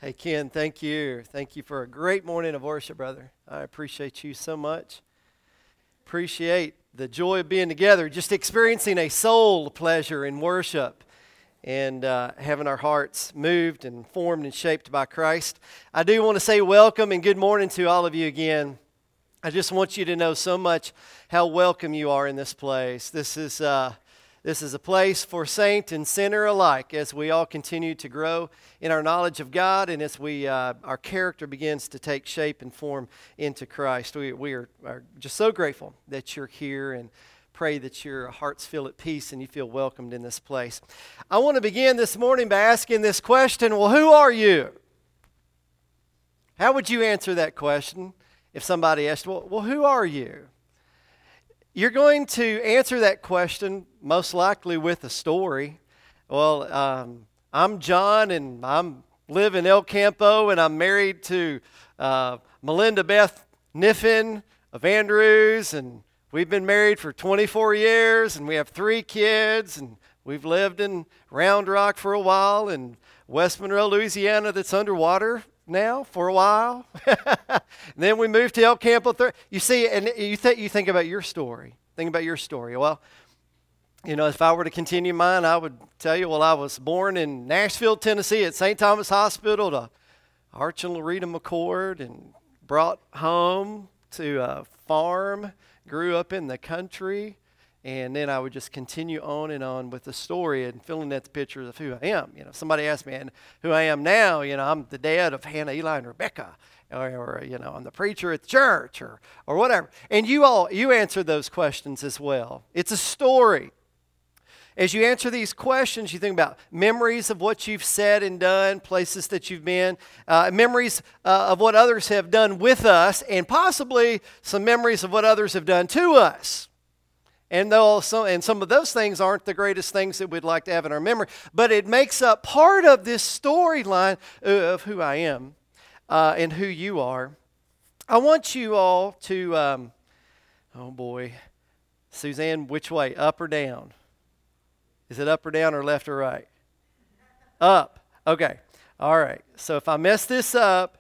Hey, Ken, thank you. Thank you for a great morning of worship, brother. I appreciate you so much. Appreciate the joy of being together, just experiencing a soul pleasure in worship and having our hearts moved and formed and shaped by Christ. I do want to say welcome and good morning to all of you again. I just want you to know so much how welcome you are in this place. This is a place for saint and sinner alike as we all continue to grow in our knowledge of God and as our character begins to take shape and form into Christ. We are just so grateful that you're here and pray that your hearts feel at peace and you feel welcomed in this place. I want to begin this morning by asking this question, well, who are you? How would you answer that question if somebody asked, well, who are you? You're going to answer that question most likely with a story. Well, I'm John, and I live in El Campo, and I'm married to Melinda Beth Niffin of Andrews, and we've been married for 24 years, and we have 3 kids, and we've lived in Round Rock for a while, and West Monroe, Louisiana, that's underwater now for a while. And then we moved to El Campo. You see, and you think about your story. Think about your story. Well, if I were to continue mine, I would tell you, I was born in Nashville, Tennessee at St. Thomas Hospital to Arch and Loretta McCord, and brought home to a farm, grew up in the country, and then I would just continue on and on with the story and filling out the picture of who I am. Somebody asked me who I am now. I'm the dad of Hannah, Eli, and Rebecca, or I'm the preacher at the church, or whatever. And you answer those questions as well. It's a story. As you answer these questions, you think about memories of what you've said and done, places that you've been, memories of what others have done with us, and possibly some memories of what others have done to us. And some of those things aren't the greatest things that we'd like to have in our memory, but it makes up part of this storyline of who I am and who you are. I want you all to, Suzanne, which way, up or down? Is it up or down or left or right? Up. Okay. All right. So if I mess this up,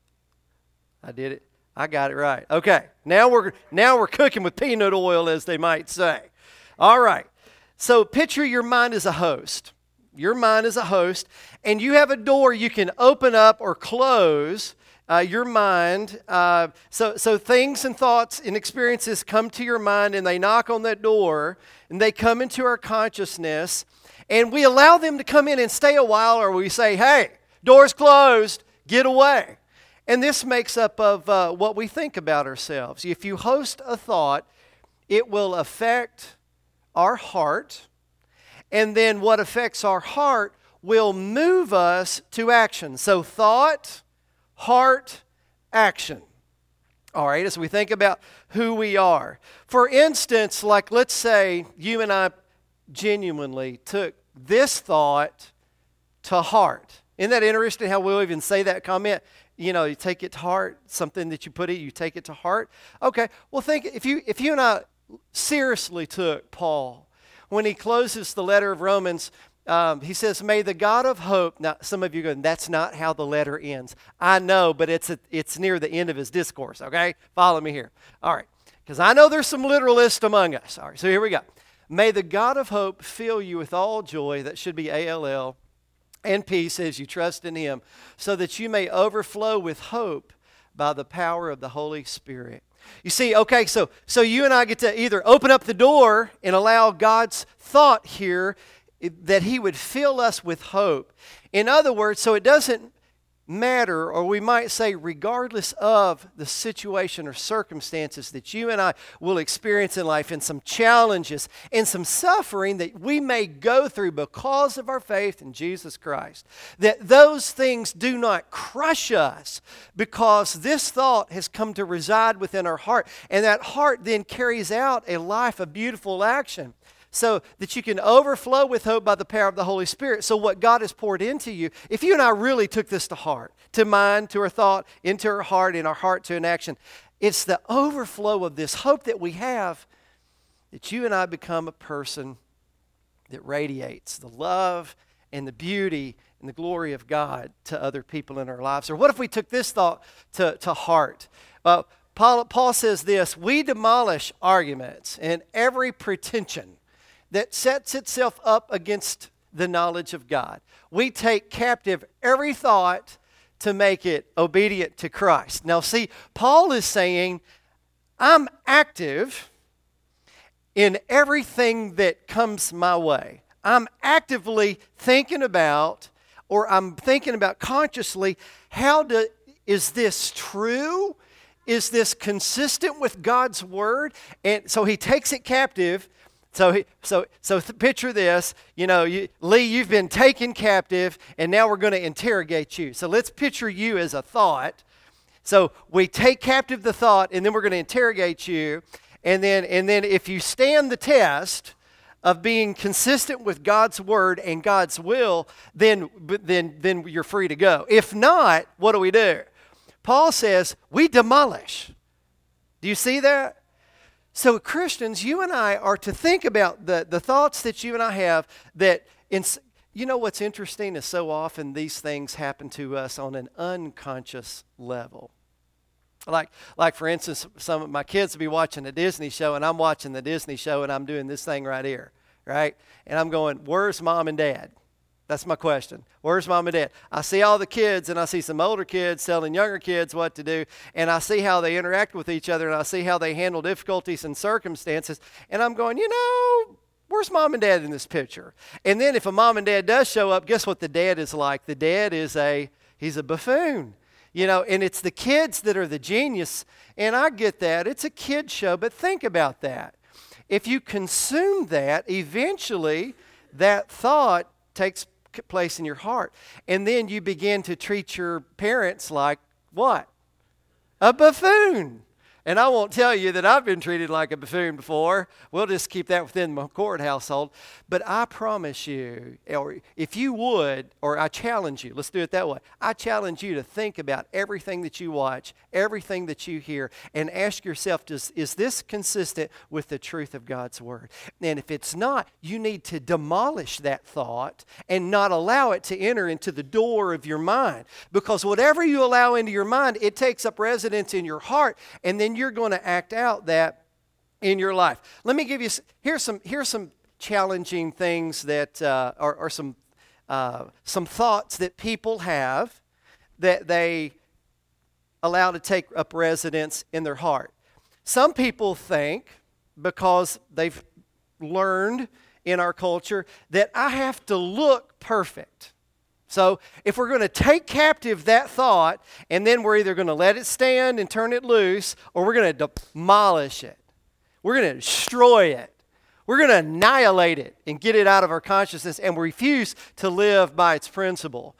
I did it. I got it right. Okay. Now we're cooking with peanut oil, as they might say. All right. So picture your mind as a host. Your mind is a host, and you have a door you can open up or close your mind. So things and thoughts and experiences come to your mind, and they knock on that door, and they come into our consciousness, and we allow them to come in and stay a while, or we say, hey, door's closed, get away. And this makes up of what we think about ourselves. If you host a thought, it will affect our heart, and then what affects our heart will move us to action. So thought, heart, action. All right, as we think about who we are. For instance, like let's say you and I genuinely took this thought to heart. Isn't that interesting how we'll even say that comment? You take it to heart, something that you put it, you take it to heart. Okay, well think, if you and I seriously took Paul, when he closes the letter of Romans, he says, may the God of hope, now some of you go, that's not how the letter ends. I know, but it's near the end of his discourse, okay? Follow me here. All right, because I know there's some literalists among us. All right, so here we go. May the God of hope fill you with all joy, that should be A-L-L, and peace as you trust in Him, so that you may overflow with hope by the power of the Holy Spirit. You see, okay, so you and I get to either open up the door and allow God's thought here that He would fill us with hope. In other words, so it doesn't matter, or we might say regardless of the situation or circumstances that you and I will experience in life, and some challenges and some suffering that we may go through because of our faith in Jesus Christ, that those things do not crush us, because this thought has come to reside within our heart, and that heart then carries out a life of beautiful action, so that you can overflow with hope by the power of the Holy Spirit. So what God has poured into you, if you and I really took this to heart, to mind, to our thought, into our heart, and our heart to an action, it's the overflow of this hope that we have, that you and I become a person that radiates the love and the beauty and the glory of God to other people in our lives? Or what if we took this thought to heart? Paul says this: we demolish arguments and every pretension that sets itself up against the knowledge of God. We take captive every thought to make it obedient to Christ. Now see, Paul is saying, I'm active in everything that comes my way. I'm actively thinking about, or I'm thinking about consciously, is this true? Is this consistent with God's word? And so he takes it captive. So picture this. Lee, you've been taken captive, and now we're going to interrogate you. So let's picture you as a thought. So we take captive the thought, and then we're going to interrogate you. And then if you stand the test of being consistent with God's word and God's will, then you're free to go. If not, what do? Paul says, we demolish. Do you see that? So Christians, you and I are to think about the thoughts that you and I have that, what's interesting is so often these things happen to us on an unconscious level. Like for instance, some of my kids will be watching a Disney show, and I'm watching the Disney show, and I'm doing this thing right here, right? And I'm going, where's mom and dad? That's my question. Where's mom and dad? I see all the kids, and I see some older kids telling younger kids what to do, and I see how they interact with each other, and I see how they handle difficulties and circumstances, and I'm going, where's mom and dad in this picture? And then if a mom and dad does show up, guess what the dad is like? The dad is he's a buffoon. And it's the kids that are the genius, and I get that. It's a kid show, but think about that. If you consume that, eventually that thought takes place in your heart. And then you begin to treat your parents like what? A buffoon. And I won't tell you that I've been treated like a buffoon before. We'll just keep that within my court household. But I promise you, or if you would, or I challenge you, let's do it that way. I challenge you to think about everything that you watch, everything that you hear, and ask yourself, is this consistent with the truth of God's word? And if it's not, you need to demolish that thought and not allow it to enter into the door of your mind. Because whatever you allow into your mind, it takes up residence in your heart, and then you're going to act out that in your life. Let me give you, here's some challenging things that are some thoughts that people have that they allow to take up residence in their heart. Some people think, because they've learned in our culture, that I have to look perfect. So if we're going to take captive that thought, and then we're either going to let it stand and turn it loose, or we're going to demolish it. We're going to destroy it. We're going to annihilate it and get it out of our consciousness, and refuse to live by its principle.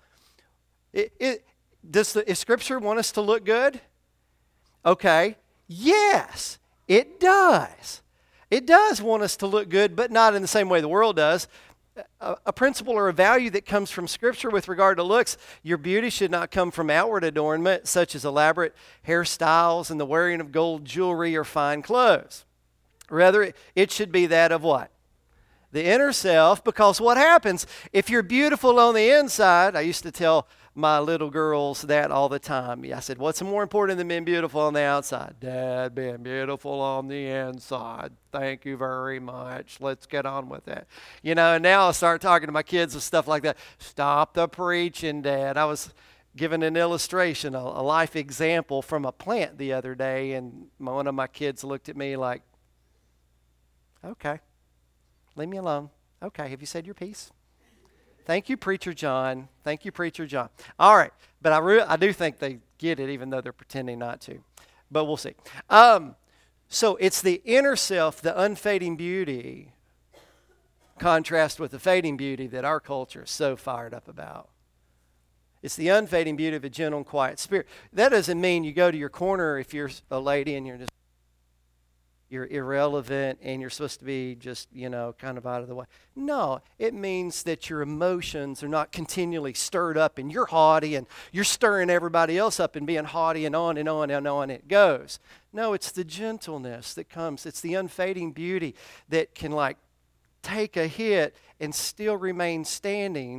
Does Scripture want us to look good? Okay. Yes, it does. It does want us to look good, but not in the same way the world does. A principle or a value that comes from Scripture with regard to looks, your beauty should not come from outward adornment, such as elaborate hairstyles and the wearing of gold jewelry or fine clothes. Rather, it should be that of what? The inner self, because what happens if you're beautiful on the inside? I used to tell my little girls that all the time. I said, what's more important than being beautiful on the outside? Dad, being beautiful on the inside. Thank you very much. Let's get on with that. And now I start talking to my kids with stuff like that. Stop the preaching, Dad. I was given an illustration, a life example from a plant the other day, and one of my kids looked at me like, okay, leave me alone. Okay, have you said your piece? Thank you, Preacher John. Thank you, Preacher John. All right, but I do think they get it, even though they're pretending not to. But we'll see. So it's the inner self, the unfading beauty, contrast with the fading beauty that our culture is so fired up about. It's the unfading beauty of a gentle and quiet spirit. That doesn't mean you go to your corner if you're a lady and you're irrelevant and you're supposed to be just, kind of out of the way. No, it means that your emotions are not continually stirred up and you're haughty and you're stirring everybody else up and being haughty, and on and on and on it goes. No, it's the gentleness that comes. It's the unfading beauty that can take a hit and still remain standing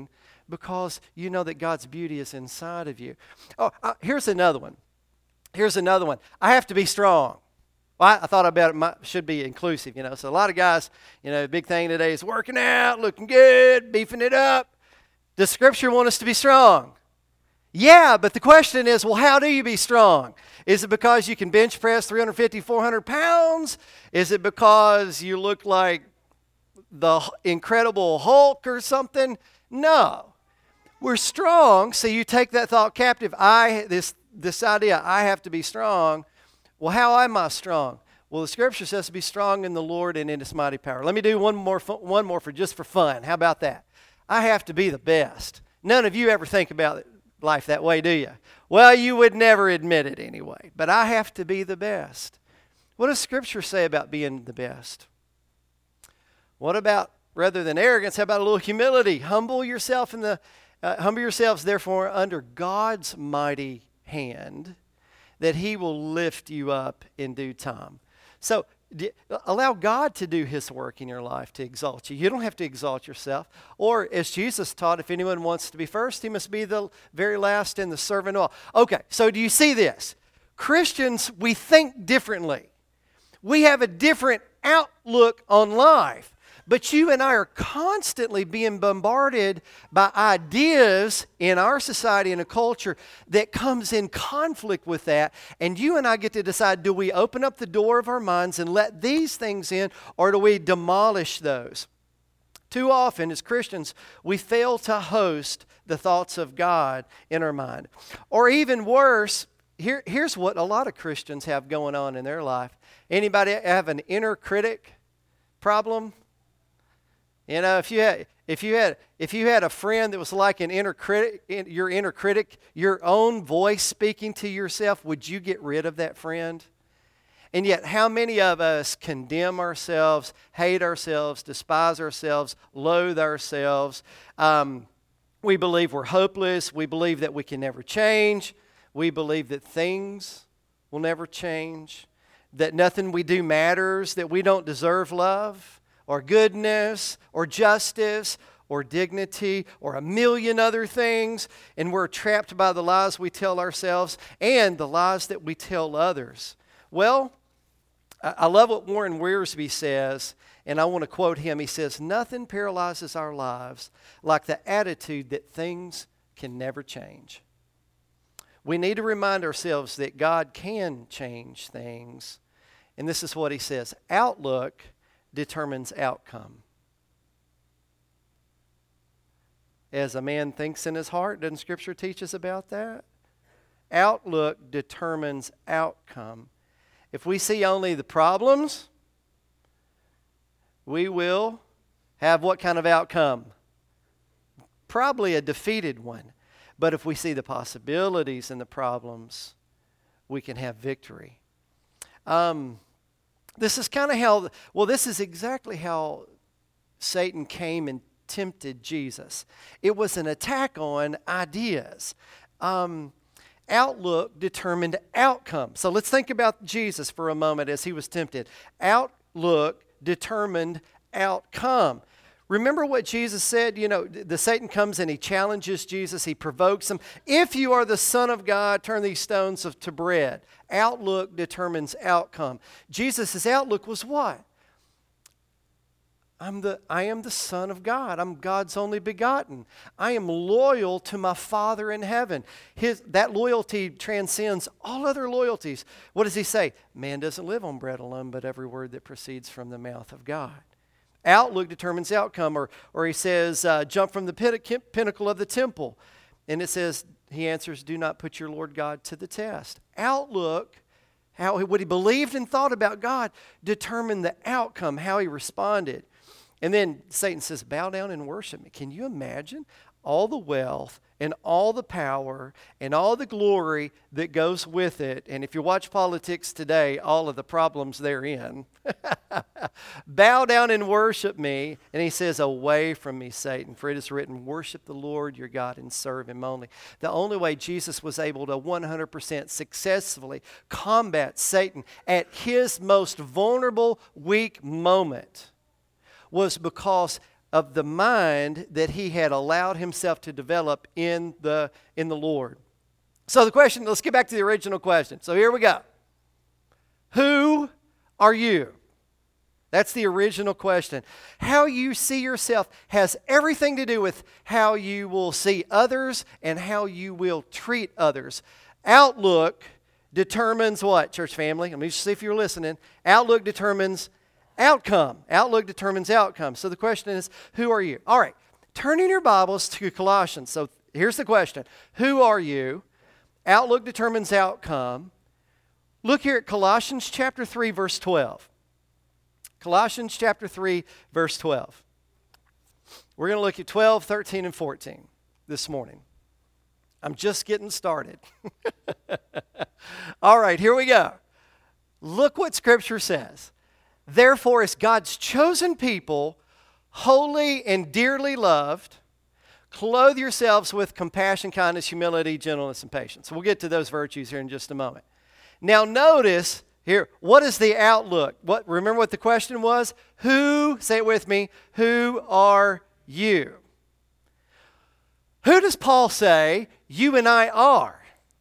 Because you know that God's beauty is inside of you. Oh, here's another one. Here's another one. I have to be strong. Well, I thought about it should be inclusive, So a lot of guys, the big thing today is working out, looking good, beefing it up. Does Scripture want us to be strong? Yeah, but the question is, well, how do you be strong? Is it because you can bench press 350, 400 pounds? Is it because you look like the Incredible Hulk or something? No. We're strong, so you take that thought captive. This idea, I have to be strong. Well, how am I strong? Well, the Scripture says to be strong in the Lord and in His mighty power. Let me do one more for just for fun. How about that? I have to be the best. None of you ever think about life that way, do you? Well, you would never admit it anyway. But I have to be the best. What does Scripture say about being the best? What about, rather than arrogance, how about a little humility? Humble yourselves, therefore, under God's mighty hand, that He will lift you up in due time. So allow God to do His work in your life to exalt you. You don't have to exalt yourself. Or as Jesus taught, if anyone wants to be first, he must be the very last and the servant of all. Okay, so do you see this? Christians, we think differently. We have a different outlook on life. But you and I are constantly being bombarded by ideas in our society and a culture that comes in conflict with that. And you and I get to decide, do we open up the door of our minds and let these things in, or do we demolish those? Too often as Christians, we fail to host the thoughts of God in our mind. Or even worse, here's what a lot of Christians have going on in their life. Anybody have an inner critic problem? If you had a friend that was like an inner critic, your own voice speaking to yourself, would you get rid of that friend? And yet, how many of us condemn ourselves, hate ourselves, despise ourselves, loathe ourselves? We believe we're hopeless. We believe that we can never change. We believe that things will never change, that nothing we do matters, that we don't deserve love, or goodness, or justice, or dignity, or a million other things, and we're trapped by the lies we tell ourselves and the lies that we tell others. Well, I love what Warren Wiersbe says, and I want to quote him. He says, "Nothing paralyzes our lives like the attitude that things can never change." We need to remind ourselves that God can change things, and this is what he says: outlook determines outcome. As a man thinks in his heart, doesn't Scripture teach us about that? Outlook determines outcome. If we see only the problems, we will have what kind of outcome? Probably a defeated one. But if we see the possibilities and the problems, we can have victory. This is kind of this is exactly how Satan came and tempted Jesus. It was an attack on ideas. Outlook determined outcome. So let's think about Jesus for a moment as he was tempted. Outlook determined outcome. Remember what Jesus said? The Satan comes and he challenges Jesus. He provokes him. If you are the Son of God, turn these stones to bread. Outlook determines outcome. Jesus' outlook was what? I am the Son of God. I'm God's only begotten. I am loyal to my Father in heaven. That loyalty transcends all other loyalties. What does he say? Man doesn't live on bread alone, but every word that proceeds from the mouth of God. Outlook determines outcome. Or he says, jump from the pinnacle of the temple. And it says, he answers, do not put your Lord God to the test. Outlook, what he believed and thought about God, determined the outcome, how he responded. And then Satan says, bow down and worship me. Can you imagine all the wealth and all the power and all the glory that goes with it? And if you watch politics today, all of the problems therein. Bow down and worship me. And he says, away from me, Satan, for it is written, worship the Lord your God and serve him only. The only way Jesus was able to 100% successfully combat Satan at his most vulnerable, weak moment was because of the mind that he had allowed himself to develop in the Lord. So the question, let's get back to the original question. So here we go. Who are you? That's the original question. How you see yourself has everything to do with how you will see others and how you will treat others. Outlook determines what, church family? Let me just see if you're listening. Outlook determines outcome. Outlook determines outcome. So the question is, who are you? All right, turn in your Bibles to Colossians. So here's the question. Who are you? Outlook determines outcome. Look here at Colossians chapter 3, verse 12. Colossians chapter 3, verse 12. We're going to look at 12, 13, and 14 this morning. I'm just getting started. All right, here we go. Look what Scripture says. Therefore, as God's chosen people, holy and dearly loved, clothe yourselves with compassion, kindness, humility, gentleness, and patience. We'll get to those virtues here in just a moment. Now notice here, what is the outlook? Remember what the question was? Who, say it with me, who are you? Who does Paul say you and I are?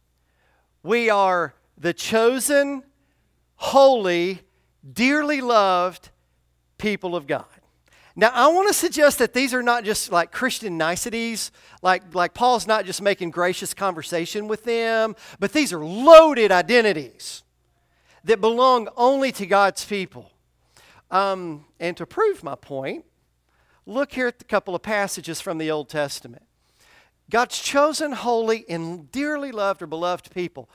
We are the chosen, holy, dearly loved people of God. Now, I want to suggest that these are not just like Christian niceties, like Paul's not just making gracious conversation with them, but these are loaded identities that belong only to God's people. And to prove my point, look here at a couple of passages from the Old Testament. God's chosen, holy, and dearly loved or beloved people.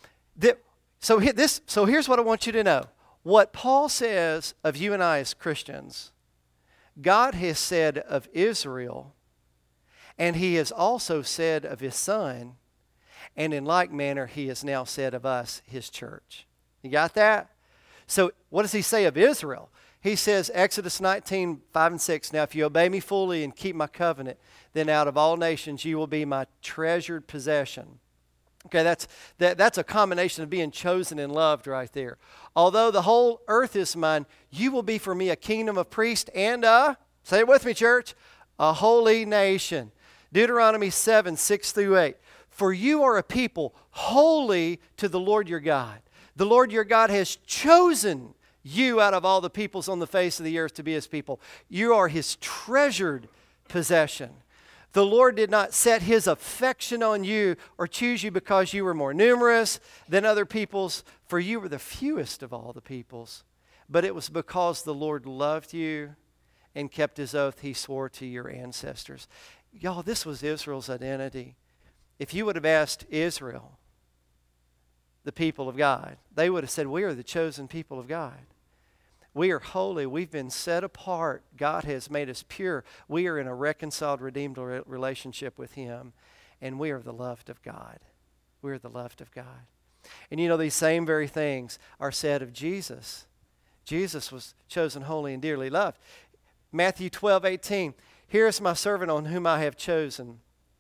So here's what I want you to know. What Paul says of you and I as Christians, God has said of Israel, and he has also said of his son, and in like manner he has now said of us, his church. You got that? So what does he say of Israel? He says, Exodus 19, 5 and 6, now if you obey me fully and keep my covenant, then out of all nations you will be my treasured possession. Okay, that's a combination of being chosen and loved right there. Although the whole earth is mine, you will be for me a kingdom of priests and say it with me, church, a holy nation. Deuteronomy 7, 6 through 8. For you are a people holy to the Lord your God. The Lord your God has chosen you out of all the peoples on the face of the earth to be his people. You are his treasured possession. The Lord did not set his affection on you or choose you because you were more numerous than other peoples, for you were the fewest of all the peoples. But it was because the Lord loved you and kept his oath he swore to your ancestors. Y'all, this was Israel's identity. If you would have asked Israel, the people of God, they would have said, we are the chosen people of God. We are holy. We've been set apart. God has made us pure. We are in a reconciled, redeemed relationship with him. And we are the loved of God. We are the loved of God. And you know, these same very things are said of Jesus. Jesus was chosen, holy, and dearly loved. Matthew 12, 18. Here is my servant on whom I have chosen,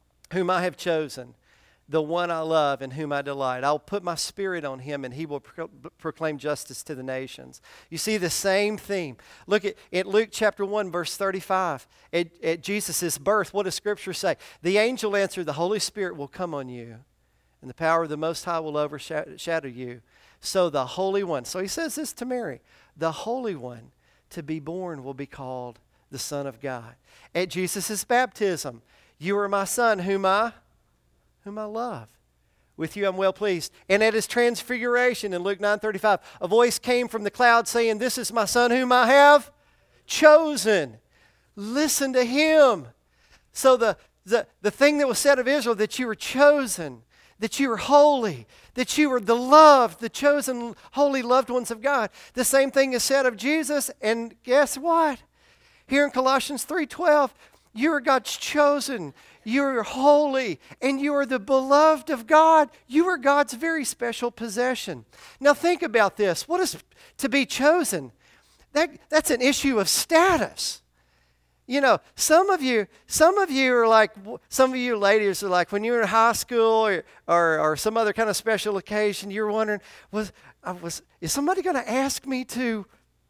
the one I love and whom I delight. I'll put my spirit on him and he will proclaim justice to the nations. You see the same theme. Look at Luke chapter 1, verse 35. At Jesus' birth, what does Scripture say? The angel answered, the Holy Spirit will come on you and the power of the Most High will overshadow you. So the Holy One, so he says this to Mary, the Holy One to be born will be called the Son of God. At Jesus' baptism, you are my son whom I love. With you I'm well pleased. And at his transfiguration in Luke 9:35, a voice came from the cloud saying, this is my son whom I have chosen. Listen to him. So the thing that was said of Israel, that you were chosen, that you were holy, that you were the loved, the chosen, holy, loved ones of God. The same thing is said of Jesus, and guess what? Here in Colossians 3:12, you are God's chosen, you are holy, and you are the beloved of God. You are God's very special possession. Now think about this. What is to be chosen? That's an issue of status. You know, some of you are like, some of you ladies are like, when you were in high school or some other kind of special occasion, you're wondering, is somebody going to ask me to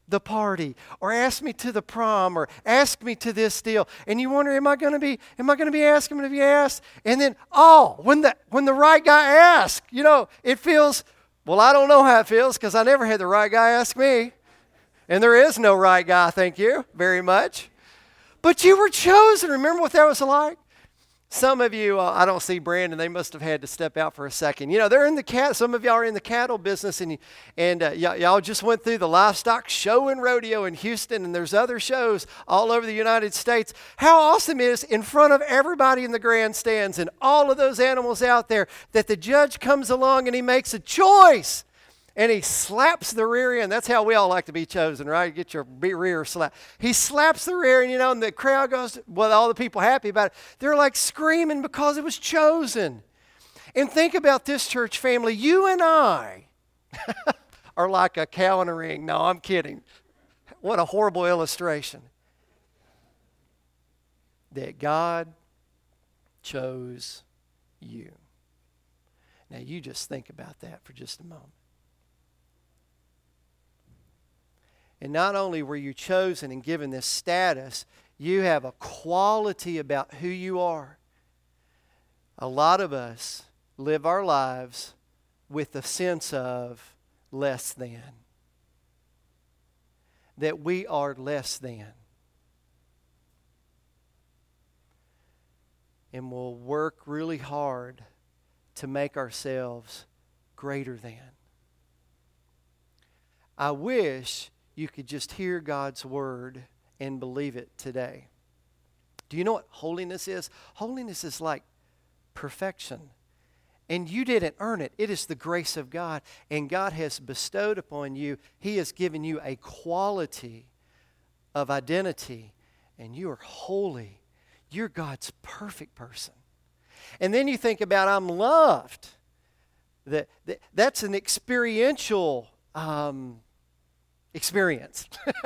the party, or ask me to the prom, or ask me to this deal. And you wonder, am I going to be asked? Am I going to be asked? And then, when the right guy asks, it feels, well, I don't know how it feels because I never had the right guy ask me. And there is no right guy, thank you very much. But you were chosen. Remember what that was like? Some of you, I don't see Brandon. They must have had to step out for a second. They're in some of y'all are in the cattle business, and y'all just went through the livestock show and rodeo in Houston, and there's other shows all over the United States. How awesome it is in front of everybody in the grandstands and all of those animals out there that the judge comes along and he makes a choice. And he slaps the rear end. That's how we all like to be chosen, right? Get your rear slapped. He slaps the rear end, and the crowd goes, well, all the people happy about it. They're like screaming because it was chosen. And think about this, church family. You and I are like a cow in a ring. No, I'm kidding. What a horrible illustration. That God chose you. Now, you just think about that for just a moment. And not only were you chosen and given this status, you have a quality about who you are. A lot of us live our lives with a sense of less than. That we are less than. And we'll work really hard to make ourselves greater than. I wish you could just hear God's word and believe it today. Do you know what holiness is? Holiness is like perfection. And you didn't earn it. It is the grace of God. And God has bestowed upon you. He has given you a quality of identity. And you are holy. You're God's perfect person. And then you think about, I'm loved. That's an experiential experience.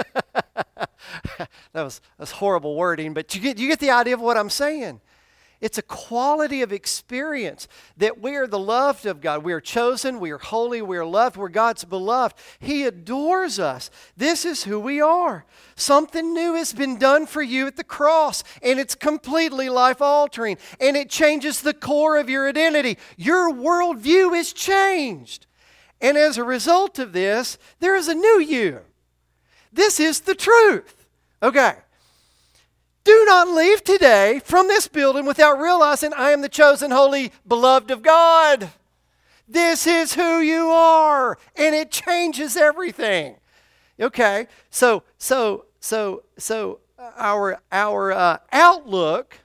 That was horrible wording, but you get the idea of what I'm saying. It's a quality of experience that we are the loved of God. We are chosen, we are holy, we are loved, we're God's beloved. He adores us. This is who we are. Something new has been done for you at the cross, and it's completely life-altering, and it changes the core of your identity. Your worldview is changed. And as a result of this, there is a new you. This is the truth. Okay. Do not leave today from this building without realizing I am the chosen, holy, beloved of God. This is who you are, and it changes everything. Okay. So our outlook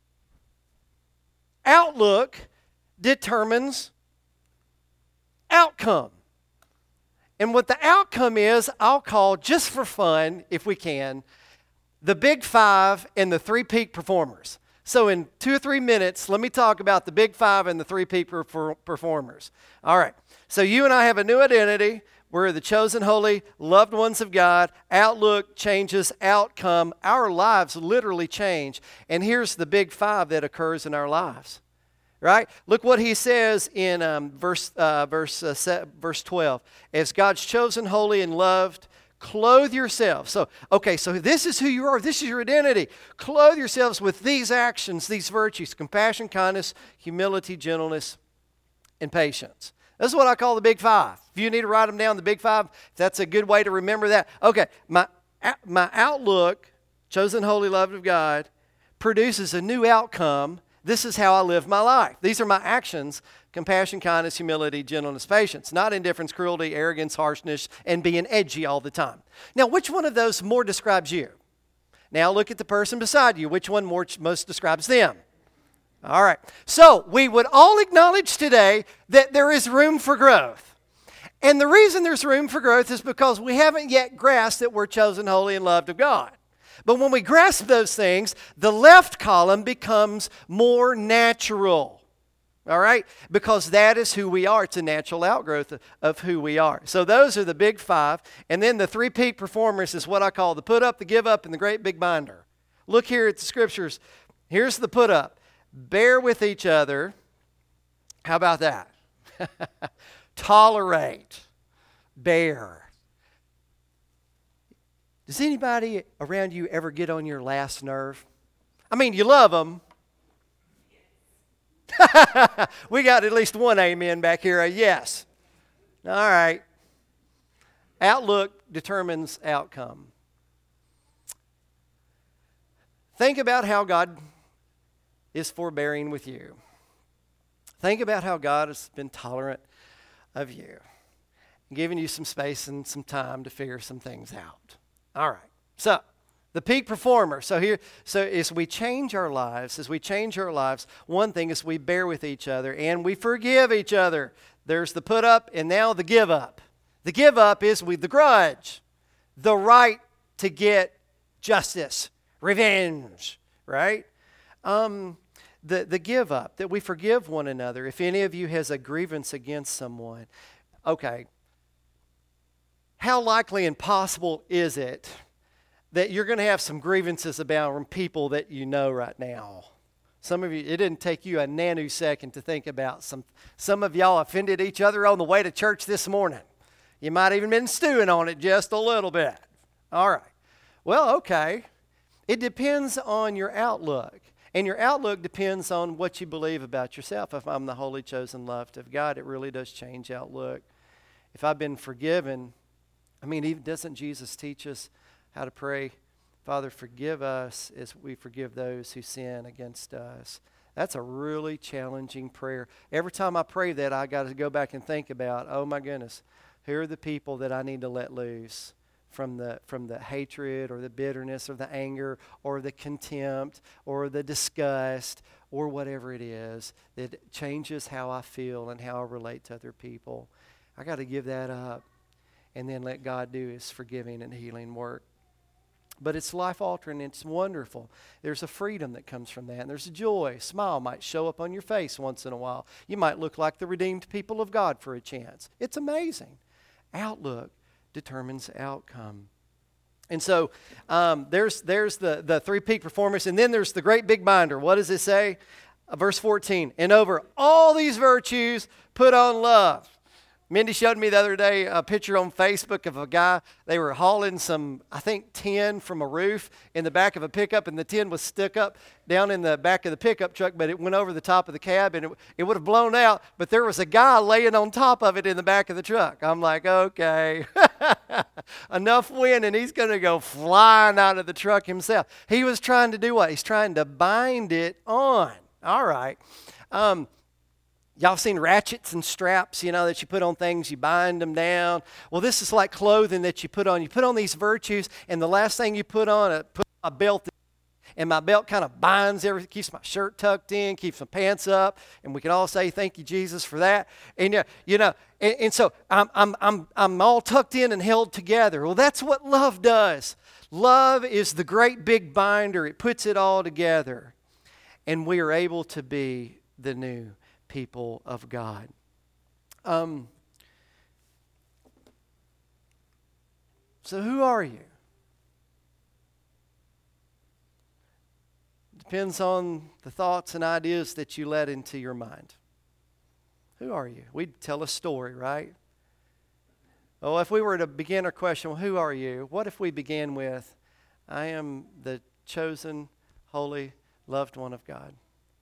determines outcome. And what the outcome is, I'll call, just for fun, if we can, the Big Five and the Three Peak Performers. So in 2 or 3 minutes, let me talk about the Big Five and the Three Peak Performers. All right. So you and I have a new identity. We're the chosen, holy, loved ones of God. Outlook changes outcome. Our lives literally change. And here's the Big Five that occurs in our lives. Right? Look what he says in verse 12. As God's chosen, holy, and loved, clothe yourselves. So this is who you are. This is your identity. Clothe yourselves with these actions, these virtues: compassion, kindness, humility, gentleness, and patience. This is what I call the Big Five. If you need to write them down, the Big Five, that's a good way to remember that. Okay, my outlook, chosen, holy, loved of God, produces a new outcome. This is how I live my life. These are my actions: compassion, kindness, humility, gentleness, patience. Not indifference, cruelty, arrogance, harshness, and being edgy all the time. Now, which one of those more describes you? Now look at the person beside you. Which one most describes them? All right. So we would all acknowledge today that there is room for growth. And the reason there's room for growth is because we haven't yet grasped that we're chosen, holy, and loved of God. But when we grasp those things, the left column becomes more natural. All right? Because that is who we are. It's a natural outgrowth of who we are. So those are the Big Five. And then the Three Peak Performers is what I call the put up, the give up, and the great big binder. Look here at the scriptures. Here's the put up. Bear with each other. How about that? Tolerate. Bear. Does anybody around you ever get on your last nerve? I mean, you love them. We got at least one amen back here, a yes. All right. Outlook determines outcome. Think about how God is forbearing with you. Think about how God has been tolerant of you, giving you some space and some time to figure some things out. All right. So, the peak performer. So as we change our lives, one thing is we bear with each other and we forgive each other. There's the put up and now the give up. The give up is with the grudge, the right to get justice, revenge, right? The give up, that we forgive one another. If any of you has a grievance against someone, okay, how likely and possible is it that you're going to have some grievances about from people that you know right now? Some of you, it didn't take you a nanosecond to think about some of y'all offended each other on the way to church this morning. You might even been stewing on it just a little bit. All right. Well, okay. It depends on your outlook. And your outlook depends on what you believe about yourself. If I'm the holy, chosen, loved of God, it really does change outlook. If I've been forgiven, I mean, even doesn't Jesus teach us how to pray? Father, forgive us as we forgive those who sin against us. That's a really challenging prayer. Every time I pray that, I got to go back and think about, oh my goodness, who are the people that I need to let loose from the hatred or the bitterness or the anger or the contempt or the disgust or whatever it is that changes how I feel and how I relate to other people. I got to give that up and then let God do His forgiving and healing work. But it's life-altering. It's wonderful. There's a freedom that comes from that. And there's a joy. A smile might show up on your face once in a while. You might look like the redeemed people of God for a chance. It's amazing. Outlook determines outcome. And so there's the three peak performers. And then there's the great big binder. What does it say? Verse 14. And over all these virtues, put on love. Mindy showed me the other day a picture on Facebook of a guy. They were hauling some, I think, tin from a roof in the back of a pickup, and the tin was stuck up down in the back of the pickup truck, but it went over the top of the cab, and it would have blown out, but there was a guy laying on top of it in the back of the truck. I'm like, okay, enough wind, and he's going to go flying out of the truck himself. He was trying to do what? He's trying to bind it on. All right. Y'all seen ratchets and straps, that you put on things, you bind them down. Well, this is like clothing that you put on. You put on these virtues, and the last thing you put on, put a belt, and my belt kind of binds everything, keeps my shirt tucked in, keeps my pants up, and we can all say, thank you, Jesus, for that. And, and so I'm all tucked in and held together. Well, that's what love does. Love is the great big binder. It puts it all together, and we are able to be the new people of God. So who are you? Depends on the thoughts and ideas that you let into your mind. Who are you? We'd tell a story, right? Well, if we were to begin our question, well, who are you? What if we began with, I am the chosen, holy, loved one of God.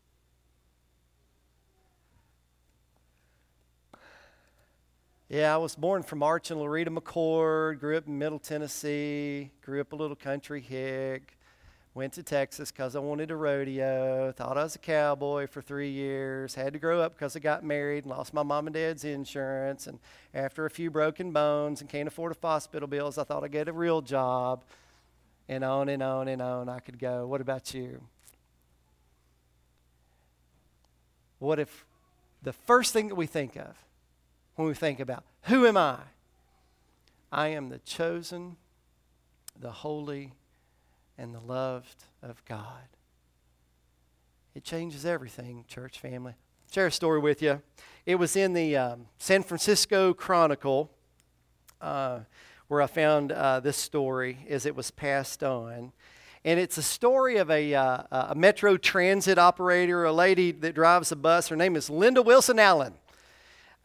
Yeah, I was born from Arch and Loretta McCord, grew up in Middle Tennessee, grew up a little country hick, went to Texas because I wanted a rodeo, thought I was a cowboy for 3 years, had to grow up because I got married and lost my mom and dad's insurance, and after a few broken bones and can't afford hospital bills, I thought I'd get a real job, and on and on and on I could go. What about you? What if the first thing that we think of when we think about, who am I? I am the chosen, the holy, and the loved of God. It changes everything, church family. Share a story with you. It was in the San Francisco Chronicle where I found this story as it was passed on. And it's a story of a Metro Transit operator, a lady that drives a bus. Her name is Linda Wilson Allen.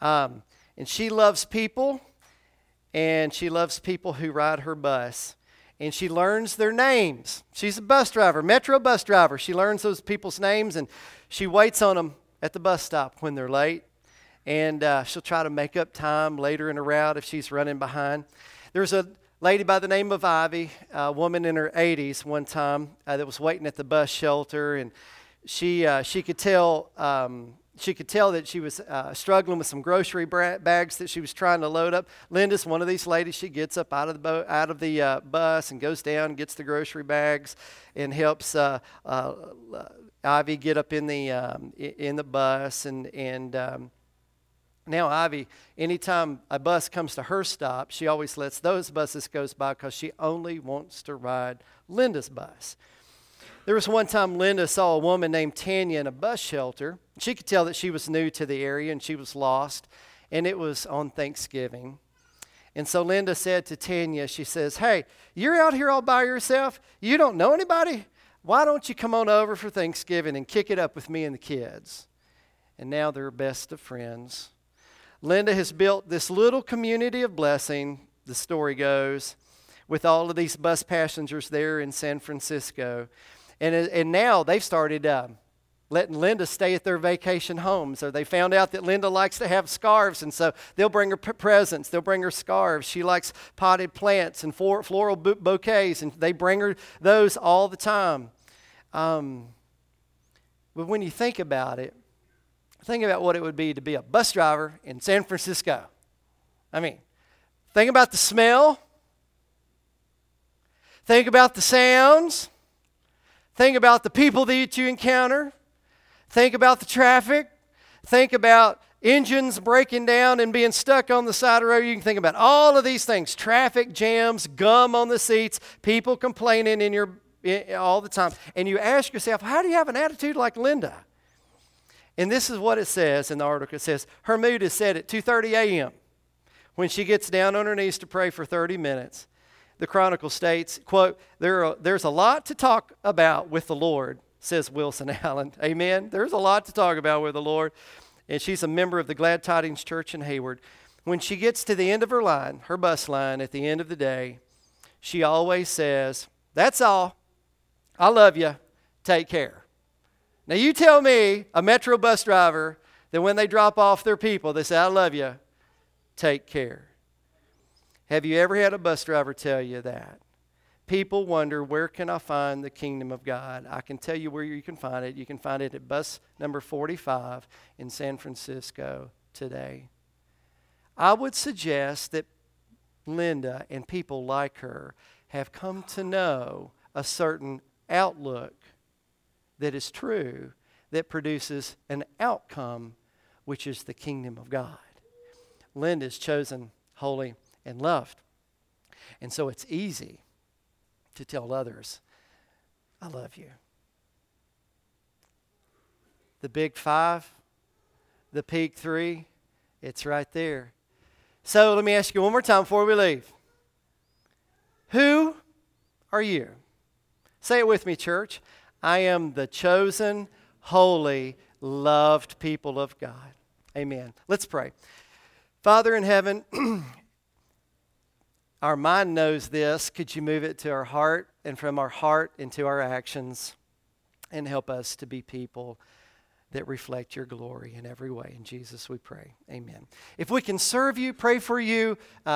And she loves people, and she loves people who ride her bus. and she learns their names. She's a bus driver, metro bus driver. She learns those people's names, and she waits on them at the bus stop when they're late. And she'll try to make up time later in a route if she's running behind. There's a lady by the name of Ivy, a woman in her 80s one time that was waiting at the bus shelter, and she could tell that she was struggling with some grocery bags that she was trying to load up. Linda's one of these ladies. She gets up out of the bus and goes down and gets the grocery bags and helps Ivy get up in the bus and. Now, Ivy, anytime a bus comes to her stop, she always lets those buses go by because she only wants to ride Linda's bus. There was one time Linda saw a woman named Tanya in a bus shelter. She could tell that she was new to the area and she was lost, and it was on Thanksgiving. And so Linda said to Tanya, she says, "Hey, you're out here all by yourself? You don't know anybody? Why don't you come on over for Thanksgiving and kick it up with me and the kids?" And now they're best of friends. Linda has built this little community of blessing, the story goes, with all of these bus passengers there in San Francisco. And now they've started letting Linda stay at their vacation homes. Or they found out that Linda likes to have scarves, and so they'll bring her presents. They'll bring her scarves. She likes potted plants and floral bouquets, and they bring her those all the time. But when you think about it, think about what it would be to be a bus driver in San Francisco. I mean, think about the smell. Think about the sounds. Think about the people that you encounter. Think about the traffic. Think about engines breaking down and being stuck on the side of the road. You can think about all of these things. Traffic jams, gum on the seats, people complaining all the time. And you ask yourself, how do you have an attitude like Linda? And this is what it says in the article. It says, her mood is set at 2:30 a.m. when she gets down on her knees to pray for 30 minutes. The Chronicle states, quote, there's a lot to talk about with the Lord, says Wilson Allen. Amen. There's a lot to talk about with the Lord. And she's a member of the Glad Tidings Church in Hayward. When she gets to the end of her line, her bus line at the end of the day, she always says, "That's all. I love you. Take care." Now you tell me, a metro bus driver, that when they drop off their people, they say, "I love you, take care." Have you ever had a bus driver tell you that? People wonder, where can I find the kingdom of God? I can tell you where you can find it. You can find it at bus number 45 in San Francisco today. I would suggest that Linda and people like her have come to know a certain outlook that is true, that produces an outcome, which is the kingdom of God. Linda is chosen, holy, and loved. And so it's easy to tell others, "I love you." The big five, the peak three, it's right there. So let me ask you one more time before we leave. Who are you? Say it with me, church. I am the chosen, holy, loved people of God. Amen. Let's pray. Father in heaven, our mind knows this. Could you move it to our heart, and from our heart into our actions, and help us to be people that reflect your glory in every way. In Jesus we pray. Amen. If we can serve you, pray for you,